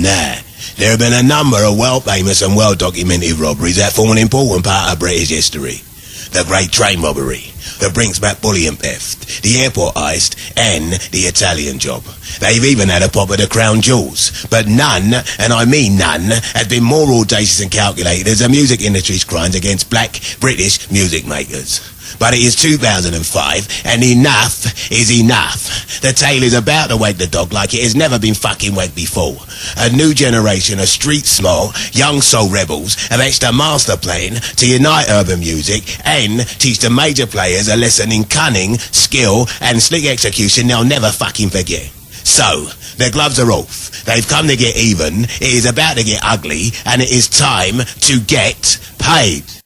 Now, there have been a number of well-famous and well-documented robberies that form an important part of British history. The Great Train Robbery, the Brinksbat Bullion Theft, the Airport Heist, and the Italian Job. They've even had a pop at the Crown Jewels, but none, and I mean none, has been more audacious and calculated as the music industry's crimes against black British music makers. But it is 2005, and enough is enough. The tail is about to wag the dog like it has never been fucking wagged before. A new generation of street-smart, young soul rebels have etched a master plan to unite urban music and teach the major players a lesson in cunning, skill, and slick execution they'll never fucking forget. So, their gloves are off. They've come to get even. It is about to get ugly, and it is time to get paid.